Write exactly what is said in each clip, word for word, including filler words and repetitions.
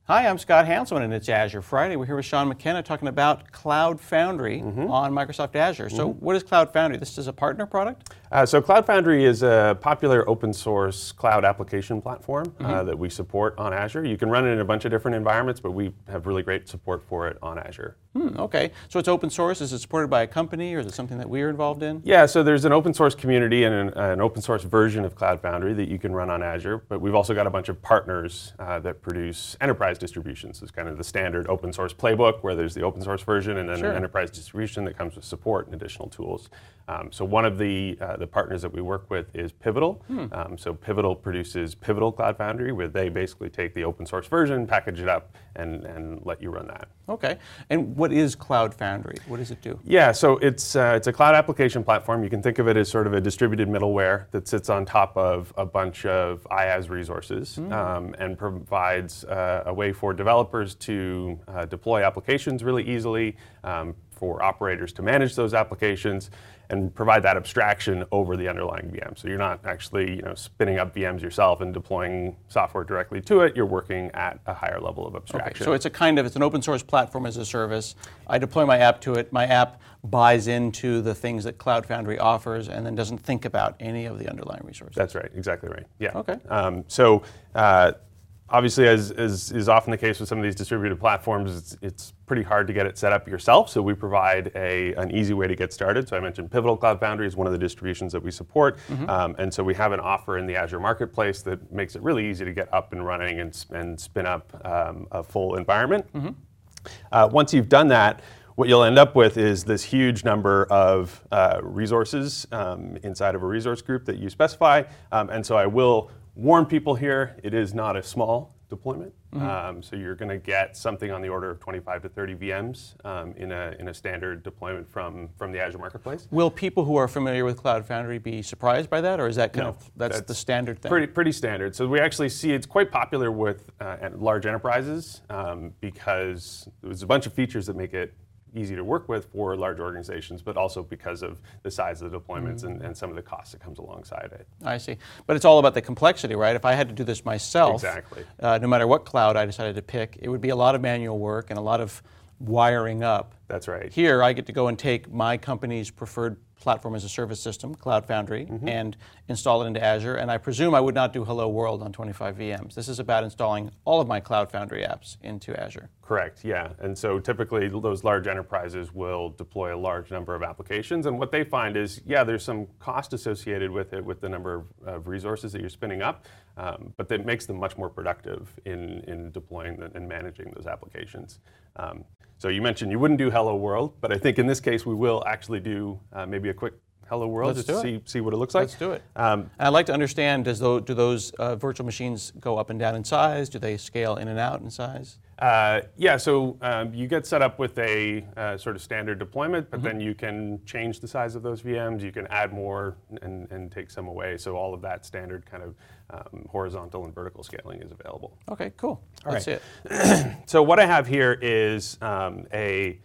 Hi, I'm Scott Hanselman, and it's Azure Friday. We're here with Sean McKenna talking about Cloud Foundry mm-hmm. on Microsoft Azure. So mm-hmm. what is Cloud Foundry? This is a partner product? Uh, so Cloud Foundry is a popular open source cloud application platform mm-hmm. uh, that we support on Azure. You can run it in a bunch of different environments, but we have really great support for it on Azure. Hmm, okay, so it's open source. Is it supported by a company, or is it something that we're involved in? Yeah, so there's an open source community and an, an open source version of Cloud Foundry that you can run on Azure, but we've also got a bunch of partners uh, that produce enterprise distributions. It's kind of the standard open source playbook where there's the open source version and then sure. an enterprise distribution that comes with support and additional tools. Um, so one of the uh, the partners that we work with is Pivotal. Hmm. Um, so Pivotal produces Pivotal Cloud Foundry, where they basically take the open source version, package it up, and, and let you run that. Okay. And what is Cloud Foundry? What does it do? Yeah, so it's uh, it's a cloud application platform. You can think of it as sort of a distributed middleware that sits on top of a bunch of IaaS resources hmm. um, and provides uh, a way for developers to uh, deploy applications really easily, um, for operators to manage those applications, and provide that abstraction over the underlying V M. So you're not actually, you know, spinning up V Ms yourself and deploying software directly to it. You're working at a higher level of abstraction. Okay, so it's a kind of, it's an open source platform as a service. I deploy my app to it. My app buys into the things that Cloud Foundry offers and then doesn't think about any of the underlying resources. That's right, exactly right. Yeah. Okay. Um, so. Uh, Obviously, as, as is often the case with some of these distributed platforms, it's, it's pretty hard to get it set up yourself, so we provide a, an easy way to get started. So I mentioned Pivotal Cloud Foundry is one of the distributions that we support, mm-hmm. um, and so we have an offer in the Azure Marketplace that makes it really easy to get up and running and, and spin up um, a full environment. Mm-hmm. Uh, once you've done that, what you'll end up with is this huge number of uh, resources um, inside of a resource group that you specify, um, and so I will warn people here, it is not a small deployment. Mm-hmm. Um, so you're going to get something on the order of twenty-five to thirty V Ms um, in a in a standard deployment from from the Azure Marketplace. Will people who are familiar with Cloud Foundry be surprised by that, or is that kind no, of that's, that's the standard thing? Pretty pretty standard. So we actually see it's quite popular with uh, large enterprises um, because there's a bunch of features that make it easy to work with for large organizations, but also because of the size of the deployments mm-hmm. and, and some of the costs that comes alongside it. I see. But it's all about the complexity, right? If I had to do this myself, exactly. uh, no matter what cloud I decided to pick, it would be a lot of manual work and a lot of wiring up. That's right. Here, I get to go and take my company's preferred platform as a service system, Cloud Foundry, mm-hmm. and install it into Azure, and I presume I would not do Hello World on twenty-five V Ms. This is about installing all of my Cloud Foundry apps into Azure. Correct, yeah. And so typically those large enterprises will deploy a large number of applications, and what they find is, yeah, there's some cost associated with it, with the number of, of resources that you're spinning up, um, but that makes them much more productive in, in deploying the, and managing those applications. Um, so you mentioned you wouldn't do Hello World, but I think in this case we will actually do uh, maybe a quick Hello World Let's just to see, see what it looks like. Let's do it. Um, and I'd like to understand, does those, do those uh, virtual machines go up and down in size? Do they scale in and out in size? Uh, yeah, so um, you get set up with a uh, sort of standard deployment, but mm-hmm. then you can change the size of those V Ms, you can add more and, and take some away. So all of that standard kind of um, horizontal and vertical scaling is available. Okay, cool. All Let's right. see it. So what I have here is um, a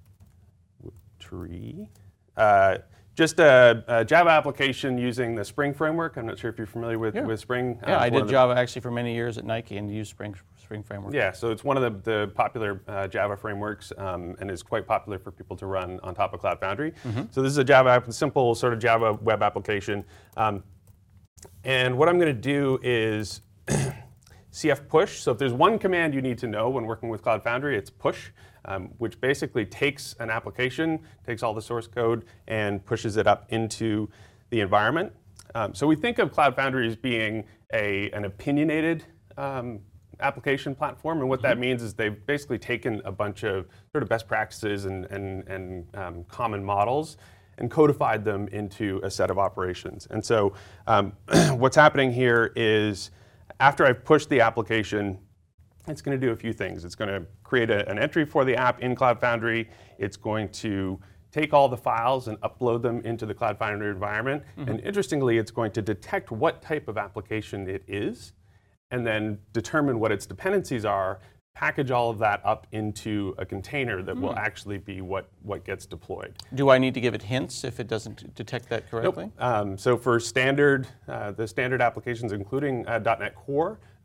tree. Uh, Just a, a Java application using the Spring framework. I'm not sure if you're familiar with, yeah. with Spring. Yeah, uh, I did Java actually for many years at Nike and used Spring Spring framework. Yeah, so it's one of the, the popular uh, Java frameworks um, and is quite popular for people to run on top of Cloud Foundry. Mm-hmm. So this is a Java app, simple sort of Java web application. Um, and what I'm going to do is cf push. So if there's one command you need to know when working with Cloud Foundry, it's push. Um, which basically takes an application, takes all the source code, and pushes it up into the environment. Um, so we think of Cloud Foundry as being a, an opinionated um, application platform, and what mm-hmm. that means is they've basically taken a bunch of sort of best practices and, and, and um, common models and codified them into a set of operations. And so um, what's happening here is after I've pushed the application, it's going to do a few things. It's going to create a, an entry for the app in Cloud Foundry. It's going to take all the files and upload them into the Cloud Foundry environment. Mm-hmm. And interestingly, it's going to detect what type of application it is, and then determine what its dependencies are, package all of that up into a container that mm. will actually be what, what gets deployed. Do I need to give it hints if it doesn't detect that correctly? Nope. Um, so for standard, uh, the standard applications, including uh, .NET Core,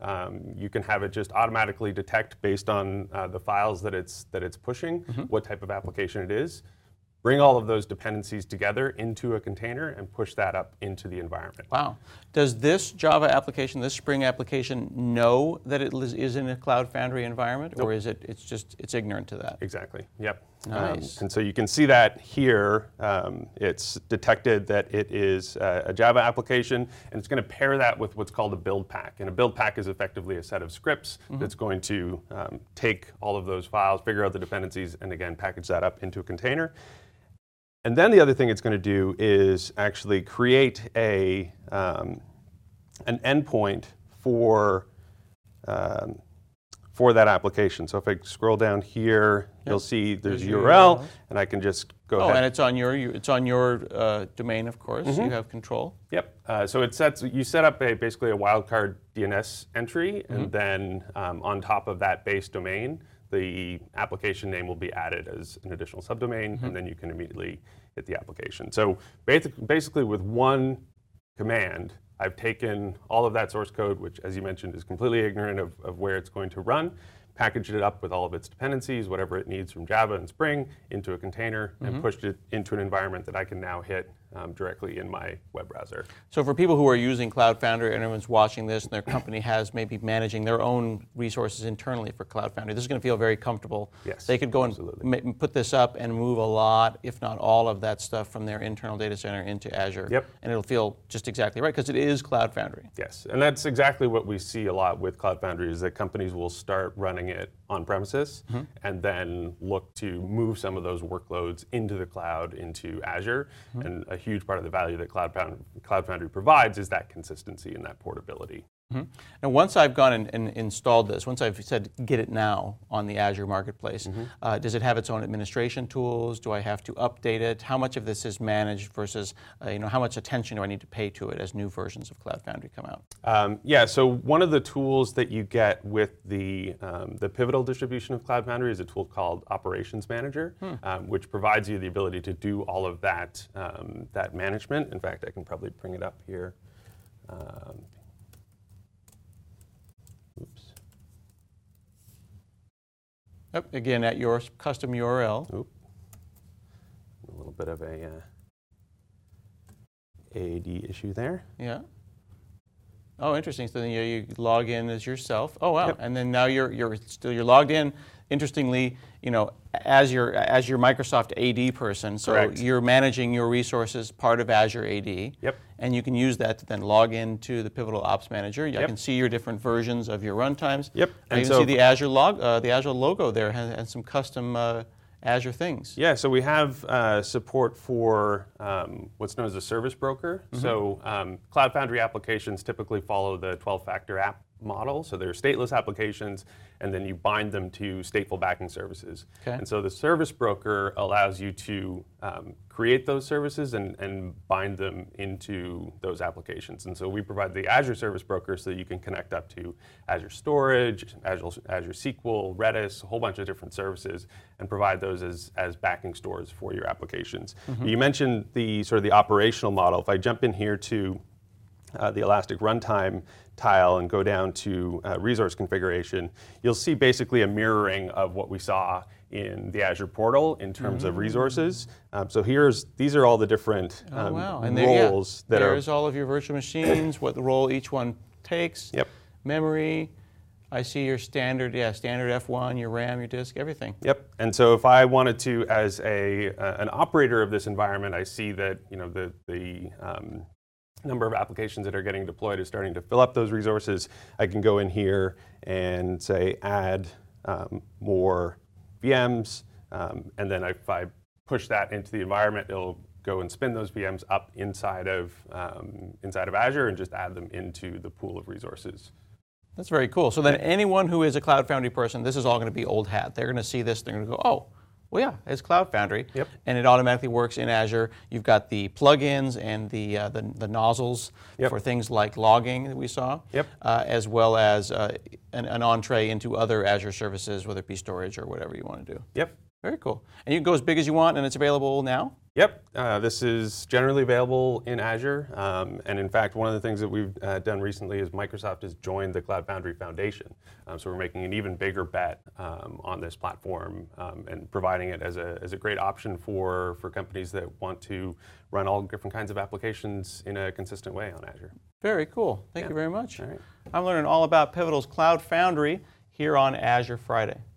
Um, you can have it just automatically detect based on uh, the files that it's that it's pushing, Mm-hmm. what type of application it is. Bring all of those dependencies together into a container and push that up into the environment. Wow. Does this Java application, this Spring application, know that it is is in a Cloud Foundry environment, or is it it's just it's ignorant to that? Exactly. Yep. Nice. Um, and so you can see that here. Um, it's detected that it is uh, a Java application, and it's going to pair that with what's called a build pack. And a build pack is effectively a set of scripts Mm-hmm. that's going to um, take all of those files, figure out the dependencies, and again package that up into a container. And then the other thing it's going to do is actually create a um, an endpoint for um, for that application. So if I scroll down here, you'll see there's, There's a your U R L, U R Ls. and I can just go Oh, ahead. and it's on your you- it's on your uh, domain, of course. You have control. Yep. Uh, so it sets you set up a basically a wildcard D N S entry, and then um, on top of that base domain, the application name will be added as an additional subdomain, and then you can immediately hit the application. So basic, basically, with one command, I've taken all of that source code, which, as you mentioned, is completely ignorant of, of where it's going to run, packaged it up with all of its dependencies, whatever it needs from Java and Spring, into a container, and pushed it into an environment that I can now hit um, directly in my web browser. So for people who are using Cloud Foundry, and everyone's watching this, and their company has maybe managing their own resources internally for Cloud Foundry, this is going to feel very comfortable. Yes, They could go absolutely. and ma- put this up and move a lot, if not all of that stuff from their internal data center into Azure. Yep. And it'll feel just exactly right, because it is Cloud Foundry. Yes, and that's exactly what we see a lot with Cloud Foundry is that companies will start running it on premises and then look to move some of those workloads into the cloud, into Azure. And a huge part of the value that Cloud Foundry, Cloud Foundry provides is that consistency and that portability. Now, once I've gone and, and installed this, once I've said get it now on the Azure Marketplace, uh, does it have its own administration tools? Do I have to update it? How much of this is managed versus, uh, you know, how much attention do I need to pay to it as new versions of Cloud Foundry come out? Um, yeah, so one of the tools that you get with the, um, the Pivotal distribution of Cloud Foundry is a tool called Operations Manager, um, which provides you the ability to do all of that, um, that management. In fact, I can probably bring it up here. Um, oops. Oh, again, at your custom U R L. Oop. A little bit of a uh, A A D issue there. Yeah. Oh, interesting. So then you, you log in as yourself. Oh, wow. Yep. And then now you're you're still you're logged in. Interestingly, you know, as your as your Microsoft A D person, so Correct. you're managing your resources part of Azure A D. Yep. And you can use that to then log into the Pivotal Ops Manager. I Yep. can see your different versions of your runtimes. Yep. I And even so- see the Azure log, uh, the Azure logo there, and, and some custom uh, Azure things. Yeah, so we have uh, support for um, what's known as a service broker. So um, Cloud Foundry applications typically follow the twelve-factor app model. So they're stateless applications, and then you bind them to stateful backing services. Okay. And so the service broker allows you to um, create those services and, and bind them into those applications. And so we provide the Azure Service Broker so that you can connect up to Azure Storage, Azure, Azure S Q L, Redis, a whole bunch of different services, and provide those as, as backing stores for your applications. You mentioned the sort of the operational model. If I jump in here to uh, the Elastic Runtime tile and go down to uh, resource configuration, you'll see basically a mirroring of what we saw in the Azure portal in terms of resources. Um, so here's these are all the different um, Oh, wow. And there, yeah, roles that are. there's all of your virtual machines, what the role each one takes. Yep. Memory. I see your standard, yeah, standard F one, your RAM, your disk, everything. Yep. And so if I wanted to, as a uh, an operator of this environment, I see that you know the the um, number of applications that are getting deployed is starting to fill up those resources. I can go in here and say add um, more V Ms, um, and then if I push that into the environment, it'll go and spin those V Ms up inside of um, inside of Azure and just add them into the pool of resources. That's very cool. So then anyone who is a Cloud Foundry person, this is all going to be old hat. They're going to see this, they're going to go, oh, well, yeah, it's Cloud Foundry. Yep. And it automatically works in Azure. You've got the plugins and the uh, the, the nozzles Yep. for things like logging that we saw, Yep. uh, as well as uh, an, an entree into other Azure services, whether it be storage or whatever you want to do. Yep. Very cool. And you can go as big as you want, and it's available now? Yep, uh, this is generally available in Azure, um, and in fact, one of the things that we've uh, done recently is Microsoft has joined the Cloud Foundry Foundation, um, so we're making an even bigger bet um, on this platform um, and providing it as a, as a great option for, for companies that want to run all different kinds of applications in a consistent way on Azure. Very cool. Thank Yeah. you very much. All right. I'm learning all about Pivotal's Cloud Foundry here on Azure Friday.